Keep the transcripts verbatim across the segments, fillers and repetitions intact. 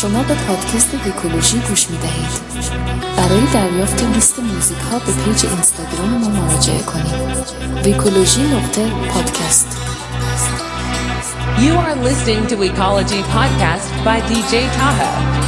شما به پادکست ویکولوژی گوش می دهید. برای دریافت لیست موزیک ها به پیج اینستاگرام ما مراجعه کنید. ویکولوژی نقطه پادکست. You are listening to Weekology Podcast by دی جی Tahoe.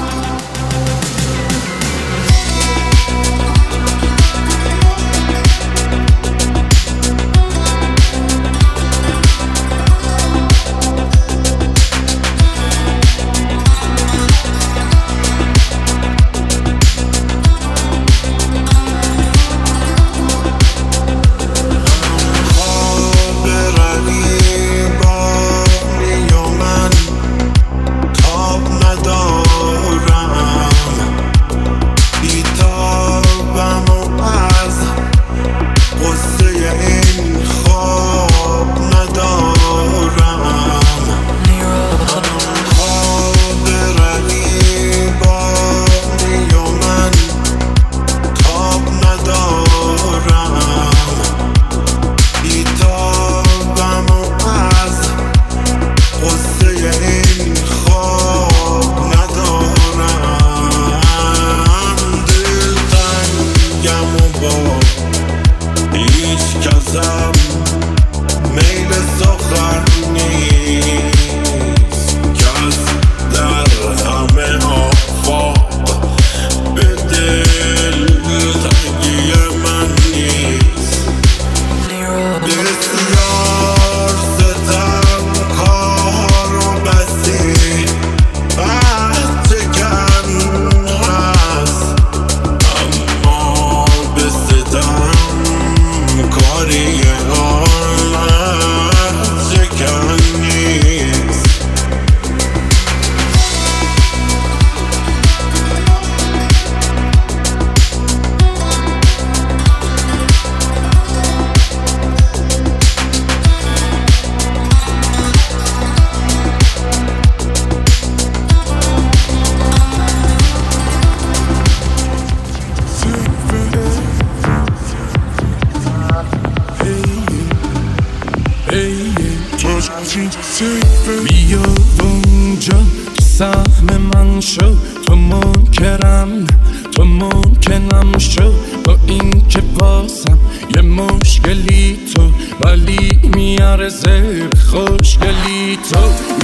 بیا اونجا که سهم من شو، تو منکرم تو ممکنم شو، با این که بازم یه مشکلی تو، ولی میارزه خوشگلی تو.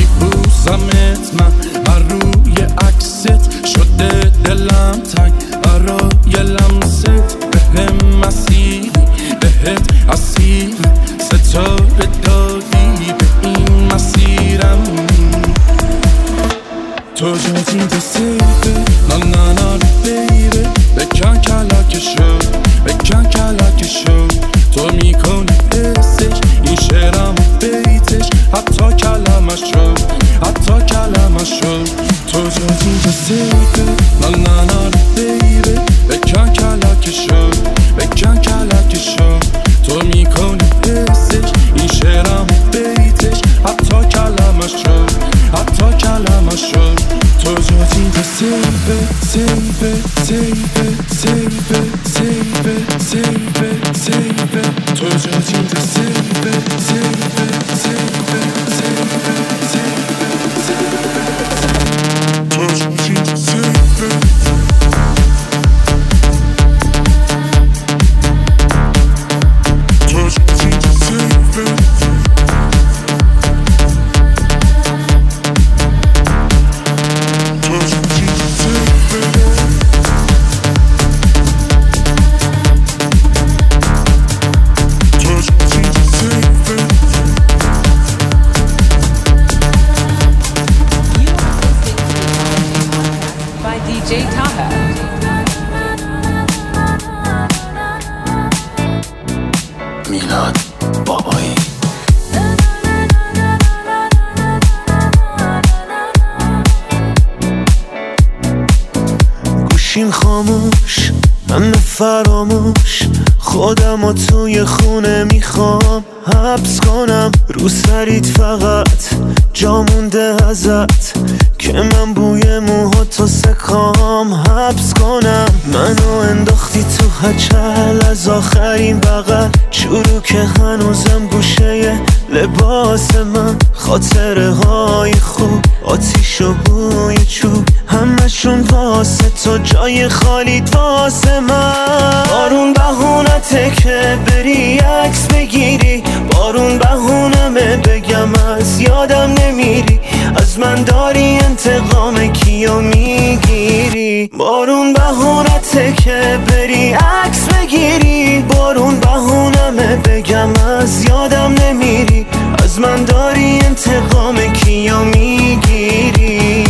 میبوزمت من هر روی عکست، شده دلم تنگ برای لمست، بهم مسیری بهت اسیرم، ستاره دادی به این مسیرم. تو جاتی تو سیبه نا نا نا بیبه، بکن کلکشو بکن کلکشو، تو میکنی حسش این شعرم و بیتش، حتی کلمشو حتی کلمشو. تو جاتی تو سیبه نا نا نا بیبه، بکن کلکشو بکن کلکشو، تو میکنی حسش این شعرم و بیتش، حتی کلمشو حتی کلمشو. تو جاتی تو سیبه سیبه سیبه سیبه سیبه سیبه سیبه، تو جاتی تو سیبه سیبه سیبه سیبه سیبه سیبه، تو جاتی تو سیبه. میلاد بابایی. گوشیم خاموش من فراموش، خودم و توی خونه میخوام حبس کنم، رو سریت فقط جا مونده ازت که من بوی موهاتو سکام حبس کنم. منو انداختی تو هچل از آخرین بغل، چورو که هنوزم گوشه لباس من، خاطره های خوب آتیش آتیش و بوی چوب، همشون واسه تو جای خالیت واسه من. بارون بهونته که بری عکس بگیری، بارون بهونمه بگم از یادم نمیری، از من داری انتقام کیو میگیری. بارون بهونته که بری عکس بگیری، بارون بهونمه بگم از یادم نمیری، از من داری انتقام کیو میگیری.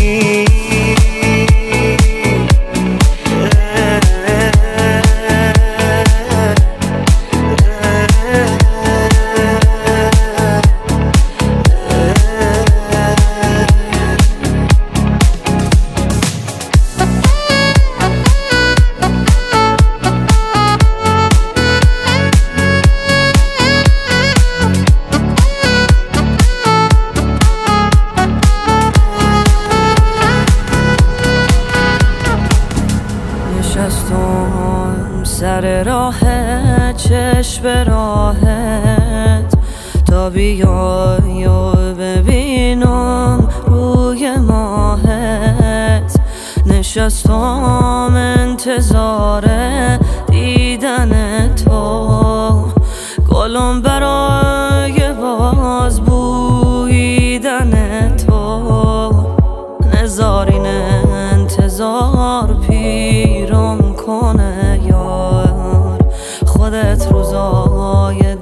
سر راهت چشم راهت تا بیای و ببینم روی ماهت. نشستم انتظار دیدن تو، گلم برای باز بویدن تو. نزارین انتظار پیرم کنه یار، خودت روزای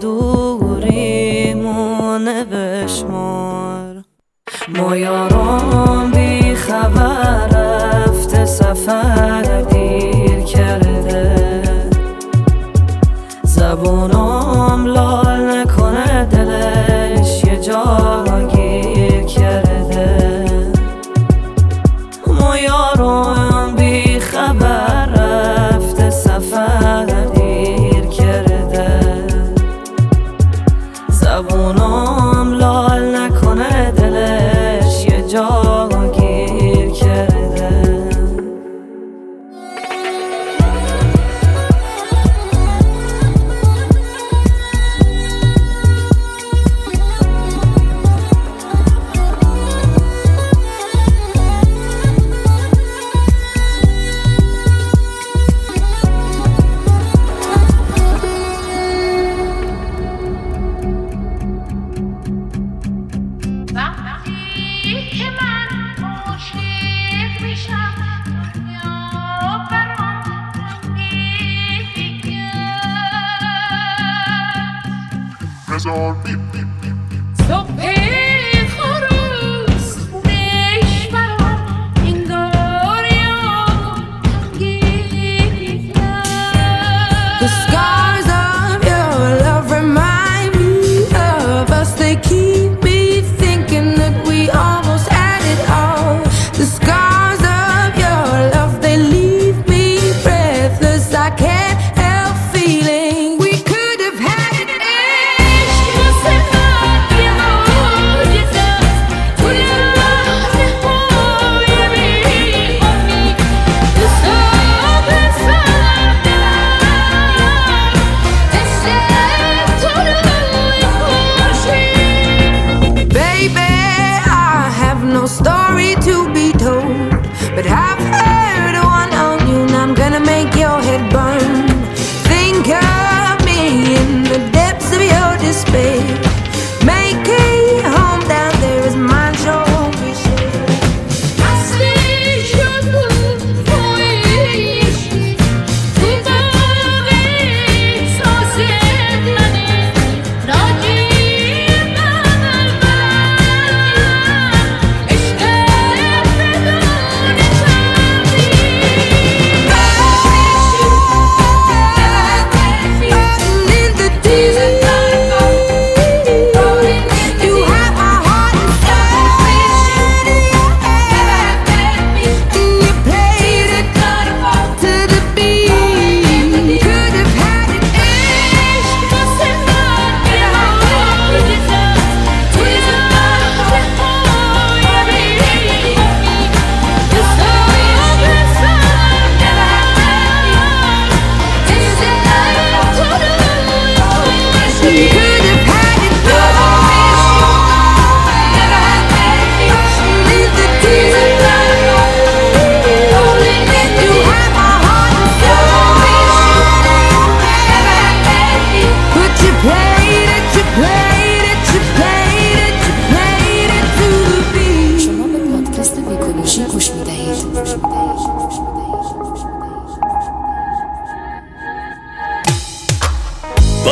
دوریمونه بشمار. ما یارم بی خبر رفته سفر دیر کرده، زبونم لال نکنه دلش یه جا گیر کرده. ما یارم بی خبر رفته سفر دیر کرده، زبونم لال نکنه دلش یه جا گیر کرده. We could have had it.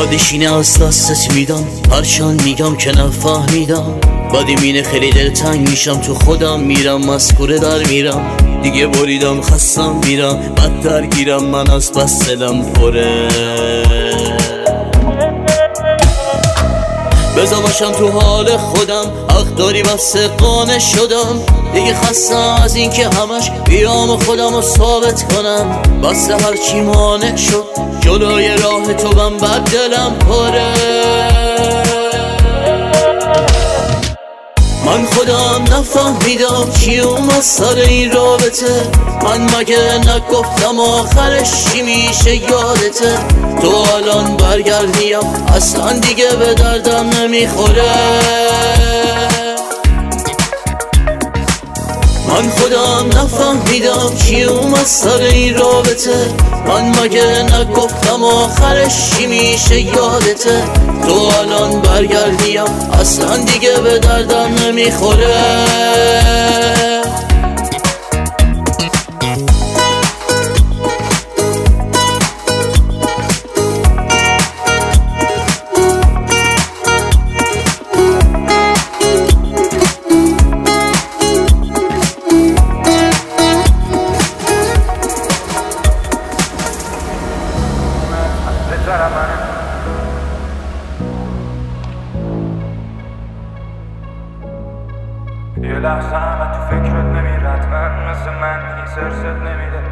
یادشینه از دستت میدم، هرچند میگم که نفهمیدم. بعدی مینه خیلی دلتنگ میشم، تو خودم میرم مسکوره در میرم. دیگه بریدم خستم میرم، بد درگیرم من از بس دلم پره. بذار باشم تو حال خودم، حق داری بس قانع شدم. دیگه خستم از این که همش بیام خودم رو ثابت کنم. بس هرچی مانع شد جلوی راه تو من بد دلم پره. من خودم نفهمیدم چی اومد سر این رابطه. من مگه نگفتم آخرش چی میشه یادته؟ تو الان برگردیم اصلا دیگه به دردم نمیخوره. من خودم نفهمیدم چی اومد سر این رابطه. من مگه نگفتم آخرش چی میشه یادته؟ تو الان برگردیم اصلا دیگه به دردم نمیخوره. یه لحظه همه تو فکرت نمیرد، من مثل من این سرست نمیده.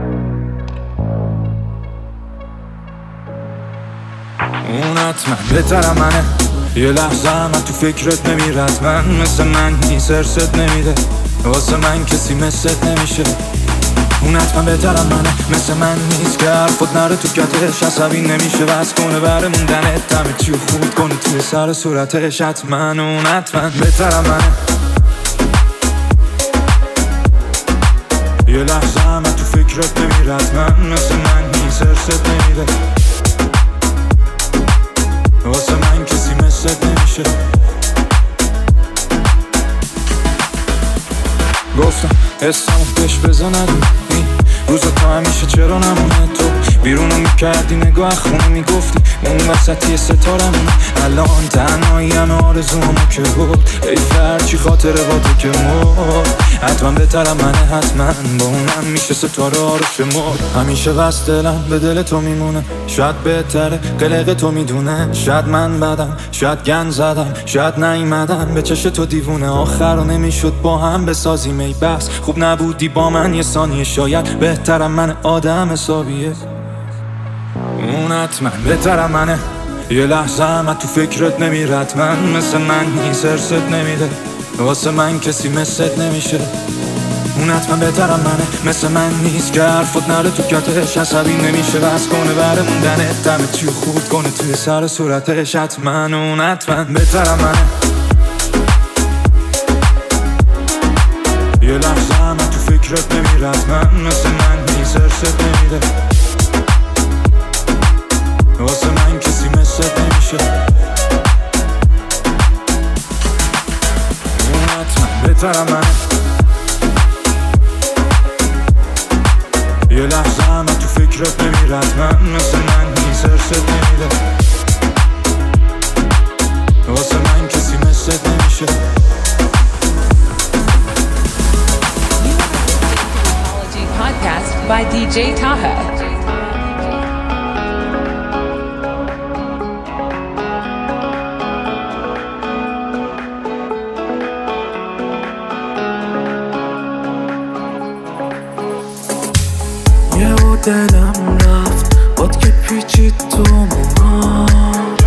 اون حتما بهترم منه. یه لحظه همه تو فکرت نمیرد، من مثل من این سرست نمیده. واسه من کسی مثلت نمیشه. اون حتما بهترم منه، مثل من نیست که حرفت نره تو کتش. عصبی نمیشه بس کنه بره موندنت، همه چیو خورد کنه توی سر صورتش. حتما اون حتما بهترم منه. یه لحظه همه تو فکرت نمیرد، من مثل من این سرست نمیده. واسه من کسی مثلت نمیشه. گفتم حسمو بهش بزنم این روزا تا همیشه چرا نمونه. تو بیرونو میکردی نگاه خونه میگفتی اون وسطی ستارمونه. الان تنهاییم آرزومو که بود ای فرچی خاطر با تو که مرد. حتما بهترم منه، حتما با اونم میشه ستاره رو شمرد. همیشه بس دلم به دل تو میمونه. شاید بهتره قلق تو میدونه. شاید من بدم، شاید گن زدم، شاید نیومدم به چش تو دیوونه. آخر رو نمیشد با هم بسازیم ای بس خوب نبودی با من یه ثانیه. شاید بهترم من آدم حسابیه. اون حتما بهترم منه. یه لحظه همه تو فکرت نمیرد، من مثل من این سرست نمیده. واسه من کسی مثلت نمیشه. اون حتما بهترم منه، مثل من نیست که حرفت نره تو کتش. عصبی نمیشه بس کنه بره موندنت، همه چیو خورد کنه توی سر صورتش. حتما اون حتما بهترم منه. یه لحظه همه تو فکرت نمیرد، من مثل من این سرست نمیده. واسه من کسی مثلت نمیشه. اون حتما بهترم منه. یه لحظه همه تو فکرت نمیرد، من مثل من این سرست نمیده. واسه من کسی مثلت نمیشه. Podcast by دی جی Taha. یه و دلم رفت باد که پیچید تو موهات.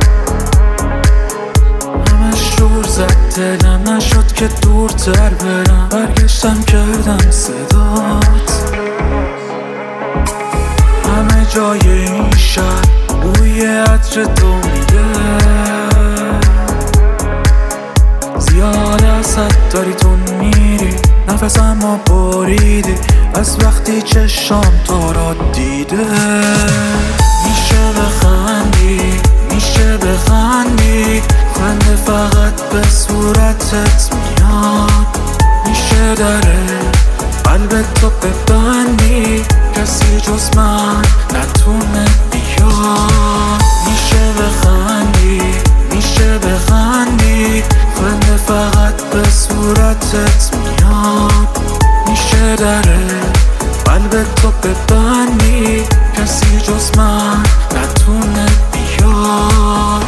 همه شور زد دلم نشد که دورتر برم. برگشتم کردم صدات. همه جای این شهر بوی عطر تو میده. زیاد ازت داری تو میری، نفسم رو بریدی از وقتی چشام تو رو دیده. میشه بخندی، میشه بخندی، خنده فقط به صورتت میاد. میشه داره قلب تو ببندی، کسی جز من نتونه بیاد. میشه میشه بخندی میشه بخندی خنده فقط به صورتت میاد میشه دره قلب تو ببندی کسی جز من نتونه بیاد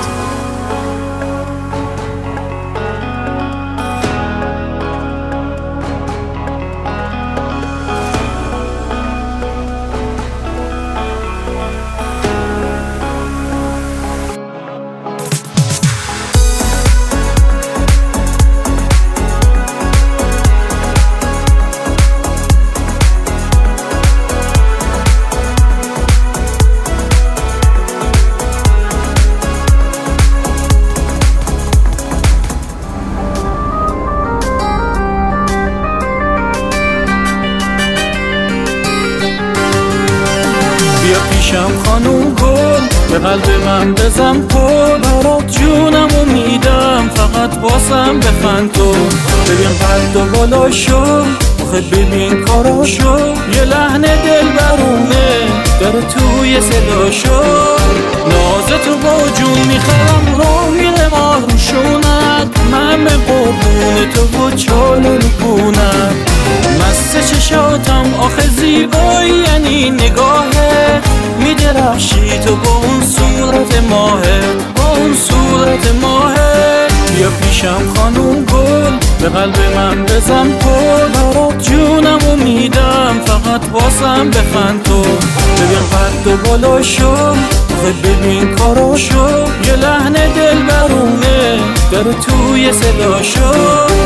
خانوم گل به قلب من بزن پل برات جونمو میدم فقط واسم بخند تو ببین قد و بالا شو آخه ببین کاراشو یه لحن دل برونه داره توی صدا شو نازتو با جون میخرم رو میره ما روشونت من به قربون تو و چال میکنم مست چشاتم آخه زیبایی یعنی نگاهت میدرخشی تو با اون صورت ماهت با اون صورت ماهت بیا پیشم خانوم گل به قلب من بزن پل برات جونمو میدم فقط واسم بخند تو ببین قد و بالا شو آخه ببین کاراشو یه لحن دل برونه داره توی صدا شو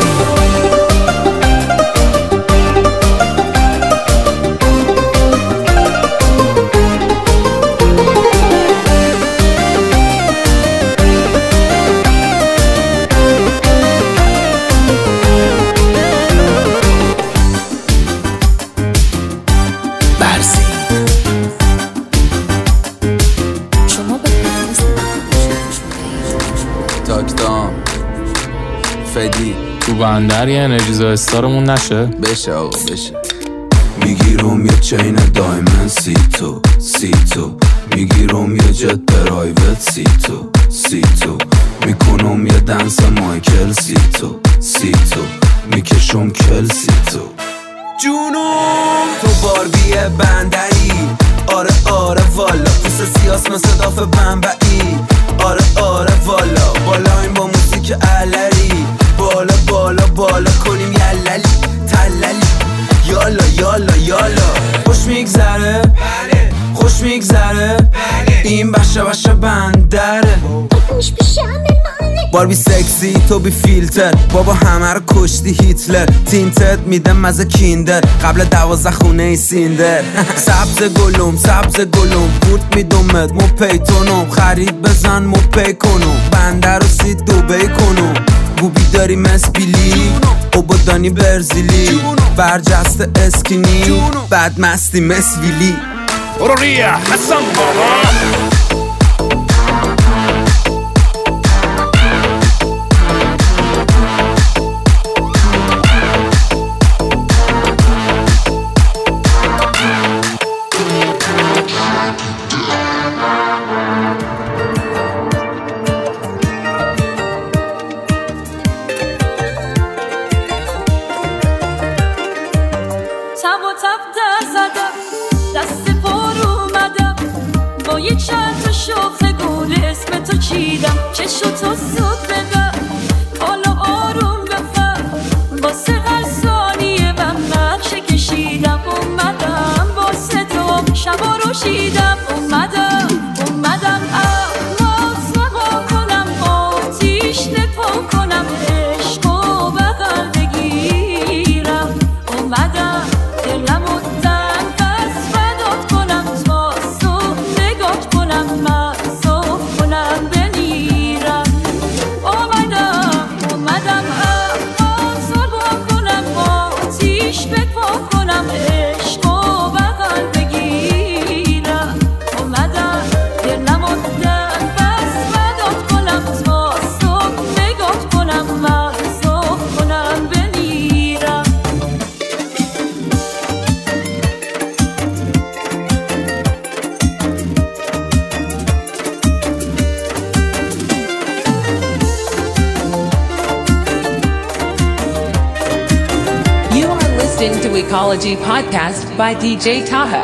فدی تو بندر یه انرژیزا استارمون نشه بشه آقا بشه میگیرم یه چین دایمن سی تو سی تو میگیرم یه جت پرایوت سی تو سی تو میکنم یه دنس مایکل سی تو سی تو میکشم کل سی تو جونم تو باربی بندری آره آره والا پوست سیاس مثل داف بمبئی آره آره والا بالا این با موزیک علری بالا بالا بالا کنیم یللی تللی یالا یالا یالا خوش میگذره خوش میگذره این بشه بشه بندره باربی سکسی تو بی فیلتر بابا همه رو کشتی هیتلر تینتد میدم مزه کیندر قبل دوازده خونه ای سیندر سبز گلوم سبز گلوم پورت میدومد مو پیتونم خرید بزن مو پی کنم بندر رو سید دوبی کنم گوبی داری مسبیلی او بودانی برزیلی برجست اسکینی بعد مستی مسویلی برو ریا حسن بابا یک چند تا شاخ گل اسم تو چیدم چشو تو زود ببر حالا آروم بفر واسه هر ثانیه من نقشه کشیدم اومدم واسه تو شبا رو شیدم اومدم اومدم الماس نها کنم آتیش نپا کنم عشقو بغل بگیرم اومدم دلم و listening to Ecology Podcast by دی جی Taha.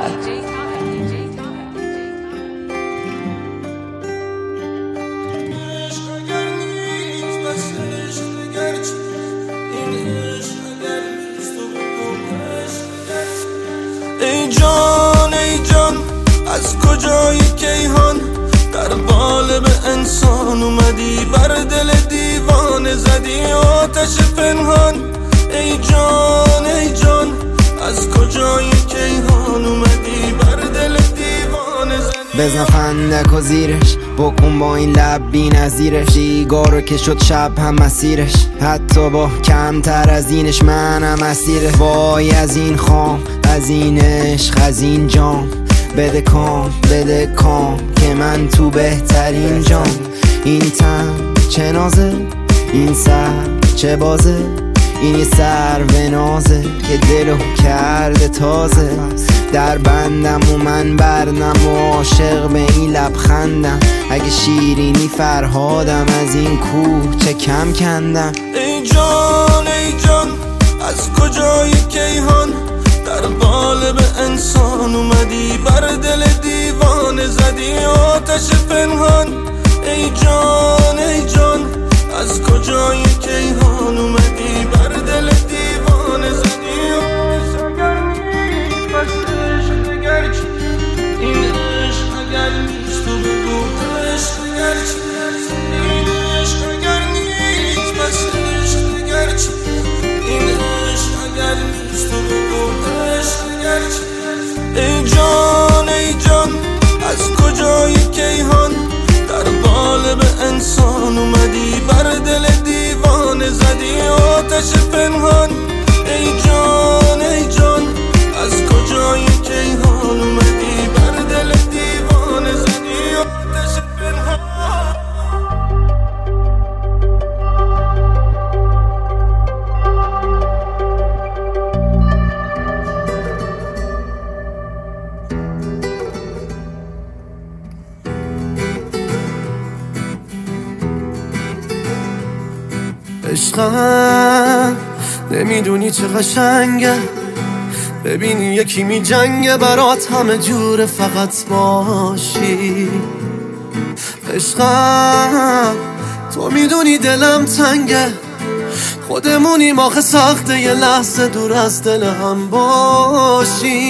ای جان ای جان از کجای کیهان در قالب انسان اومدی بر دل دیوانه زدی آتش پنهان ای جان ای جان از کجای کیهان اومدی بر دل دیوانه زدی بزن فندک و زیرش بکن با این لب بی نظیرش دیگارو که شد شب هم مسیرش حتی با کمتر از اینش منم اسیره وای از این خام از این عشق از این جام بده کام بده کام که من تو بهترین جام این تن چه نازه این سر چه بازه این یه سر و نازه که دلو کرده تازه در بندم و من بردم و عاشق به این لبخندم اگه شیرینی فرهادم از این کوه چه کم کندم ای جان ای جان از کجای کیهان در قالب انسان اومدی بر دل دیوانه زدی آتش پنهان ای جان ای جان از کجای کیهان اومدی بر دل دیوانه زدی اگر نیست بس عشق اگر چی این عشق اگر نیست تو بگو عشق اگر چی این عشق اگر نیست بس عشق اگر چی این عشق اگر نیست تو بگو عشق اگر چی ای جان ای جان از کجای کیهان در قالب انسان اومدی بر دل دیوانه زدی آتش پنهان ای جان ای جان از کجای کیهان اومدی بر دل دیوانه زدی آتش پنهان عشقم نمیدونی چه قشنگه ببینی یکی می جنگه برات همه جور فقط باشی عشقم تو میدونی دلم تنگه خودمونیم آخه سخته یه لحظه دور از دل هم باشی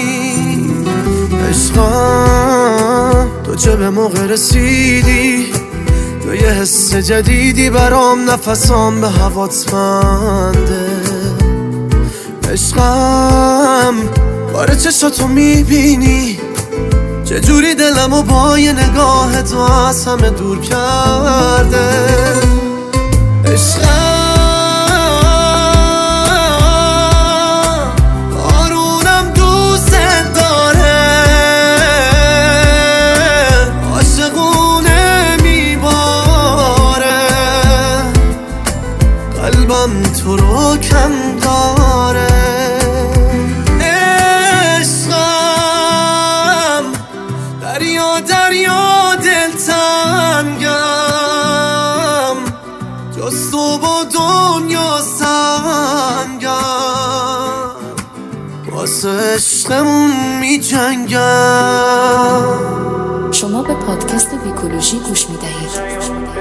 عشقم تو چه به موقع رسیدی تو یه حس جدیدی برام نفسام به هوات منده عشقم باره چشاتو میبینی چجوری دلمو با یه نگاه تو از همه دور کرده عشقم آرونم دوست داره عاشقونه میباره قلبم تو رو کم داره عشقم دریا دریا دلتنگم جز تو با دنیا سنگم واسه عشقمون می جنگم. شما به پادکست ویکولوژی گوش می دهید.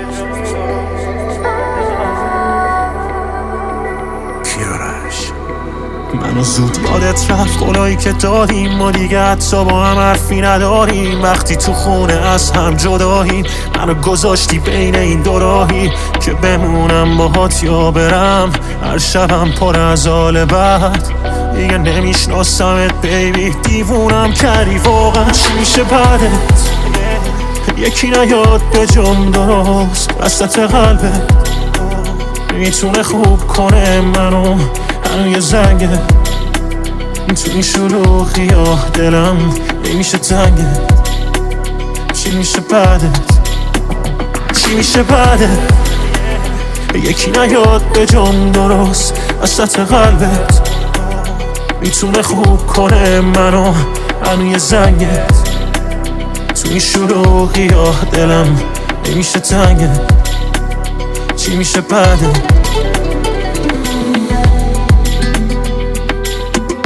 منو زود یادت رفت قولایی که دادیم ما دیگه حتی با هم حرفی نداریم وقتی تو خونه از هم جداییم منو گذاشتی بین این دو راهی که بمونم باهات یا برم هر شبم پر از حال بد دیگه نمیشناسمت بیبی دیوونم کردی واقعا چی میشه بعدت یکی نیاد به جم درست وسط قلبت میتونه خوب کنه منو هنو یه زنگه تو این شلوغی ها دلم نمیشه تنگه چی میشه بعدت چی میشه بعدت یکی نیاد به جم درست وسط قلبت میتونه خوب کنه منو هنو یه زنگه تو این شلوغی ها دلم نمیشه تنگه چی میشه بعدت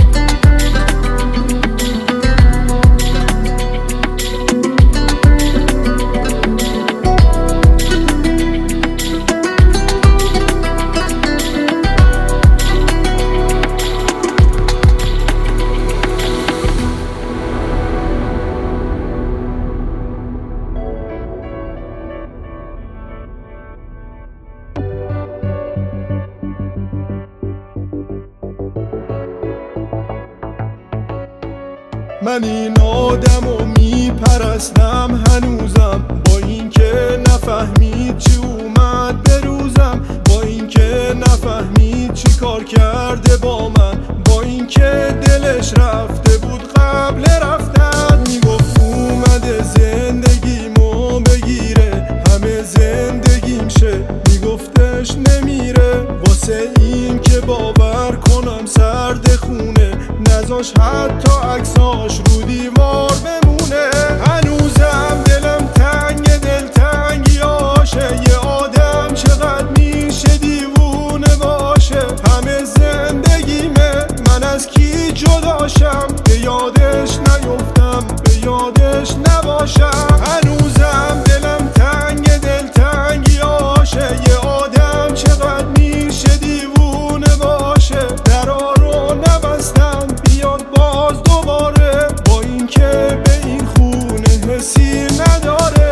من این آدمو میپرستم هنوزم، با اینکه نفهمید چی اومد به روزم، با اینکه نفهمید چی کار کرده با من، با اینکه دلش رفته بود قبل رفتن. میگفت اومده زندگیمو بگیره، همه زندگیم شه، میگفتش نمیره، واسه این که باور کنم سرد خونه، نذاش حتی عکساش رو دیوار بمونه. هنوزم دلم تنگ دل تنگی آشه، یه آدم چقدر میشه دیوونه باشه. همه زندگیمه من از کی جداشم، به یادش نیفتم به یادش نباشم. هنوزم دلم تنگ دل تنگی آشه، یه آدم چقدر میشه دیوونه باشه. درا رو نبستم بیاد باز دوباره، با اینکه به این خونه حسی نداره.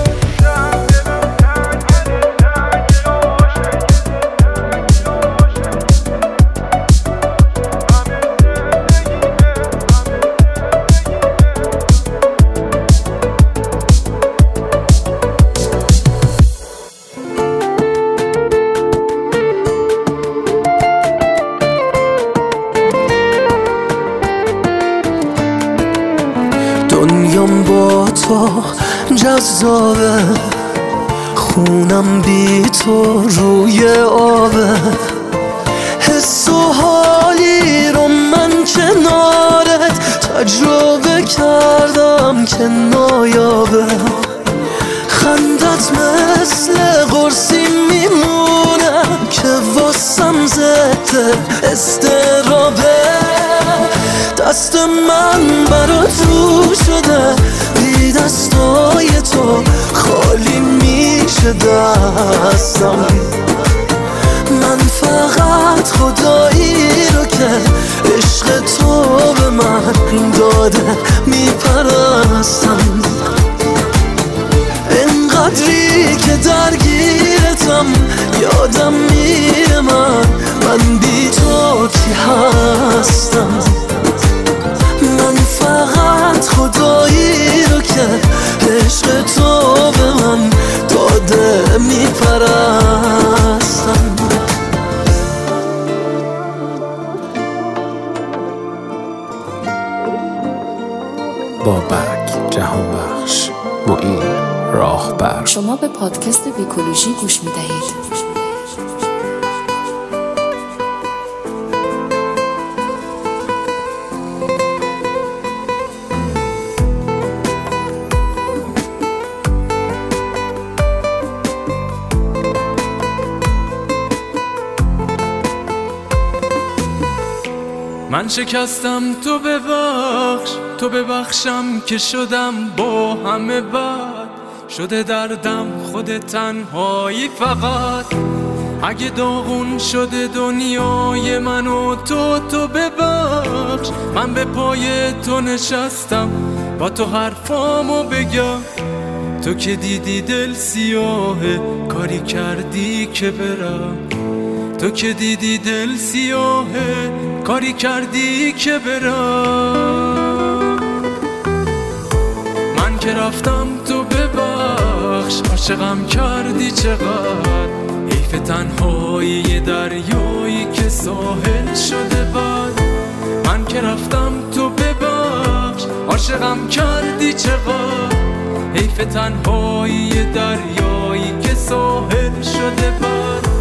دنیام با تو جذابه، خونم بی تو روی آبه، حس و حالی رو من کنارت تجربه کردم که نایابه. خندت مثل قرصی میمونه که واسم ضد استرابه. دست من برا تو شده، بی دستای تو خالی میشه دستم. من فقط خدایی رو که عشق تو به من داده میپرستم. اینقدری که درگیرتم یادم میره من من بی تو کی هستم. من فقط خدایی رو که عشق تو به من داده میپرستم. بابک جهان بخش معین راهبر. شما به پادکست ویکولوژی گوش می دهید. من شکستم تو ببخش، تو ببخشم که شدم با همه بد، شده دردم خود تنهایی فقط. اگه داغون شده دنیای من و تو تو ببخش. من به پای تو نشستم با تو حرفامو بگم، تو که دیدی دل سیاهه کاری کردی که برم. تو که دیدی دل سیاهه کاری کردی که برم. من که رفتم تو ببخش، عاشقم کردی چقدر. حیف تنهایی دریایی که ساحل شده بد. من که رفتم تو ببخش، عاشقم کردی چقدر. حیف تنهایی دریایی که ساحل شده بد.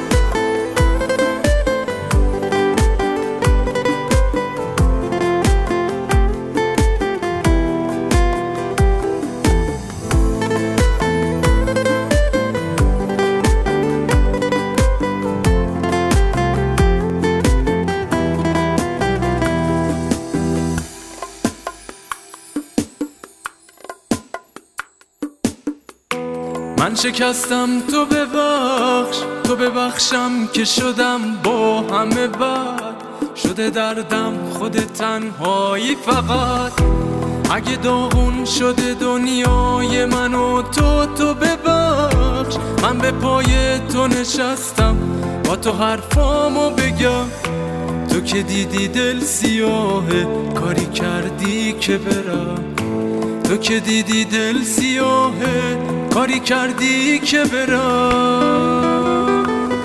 من شکستم تو ببخش، تو ببخشم که شدم با همه بد. شده دردم خود تنهایی فقط. اگه داغون شده دنیای من و تو تو ببخش. من به پای تو نشستم با تو حرفامو بگم، تو تو که دیدی دل سیاهه کاری کردی که برم، تو که دیدی دل سیاهه کاری کردی که برم.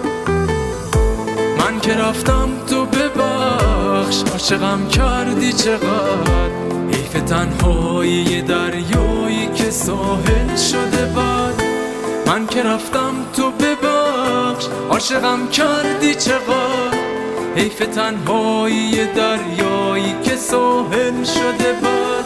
من که رفتم تو ببخش، عاشقم کردی چقدر، حیف تنهایی دریایی که ساحل شده بد. من که رفتم تو ببخش، عاشقم کردی چقدر، حیف تنهایی دریایی که ساحل شده بد.